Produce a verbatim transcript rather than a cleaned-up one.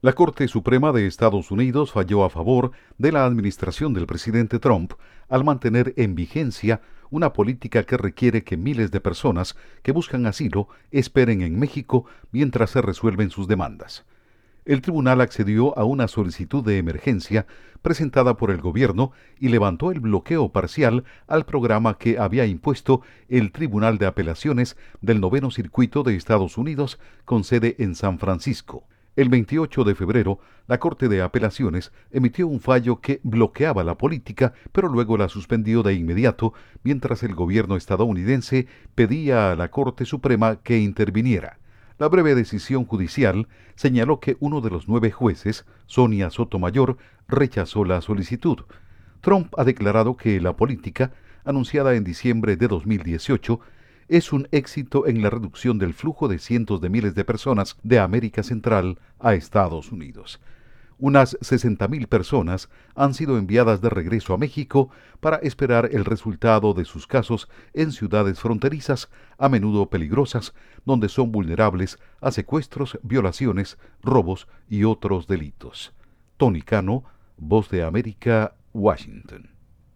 La Corte Suprema de Estados Unidos falló a favor de la administración del presidente Trump al mantener en vigencia una política que requiere que miles de personas que buscan asilo esperen en México mientras se resuelven sus demandas. El tribunal accedió a una solicitud de emergencia presentada por el gobierno y levantó el bloqueo parcial al programa que había impuesto el Tribunal de Apelaciones del Noveno Circuito de Estados Unidos con sede en San Francisco. El veintiocho de febrero, la Corte de Apelaciones emitió un fallo que bloqueaba la política, pero luego la suspendió de inmediato, mientras el gobierno estadounidense pedía a la Corte Suprema que interviniera. La breve decisión judicial señaló que uno de los nueve jueces, Sonia Sotomayor, rechazó la solicitud. Trump ha declarado que la política, anunciada en diciembre de dos mil dieciocho, es un éxito en la reducción del flujo de cientos de miles de personas de América Central a Estados Unidos. Unas sesenta mil personas han sido enviadas de regreso a México para esperar el resultado de sus casos en ciudades fronterizas, a menudo peligrosas, donde son vulnerables a secuestros, violaciones, robos y otros delitos. Tony Cano, Voz de América, Washington.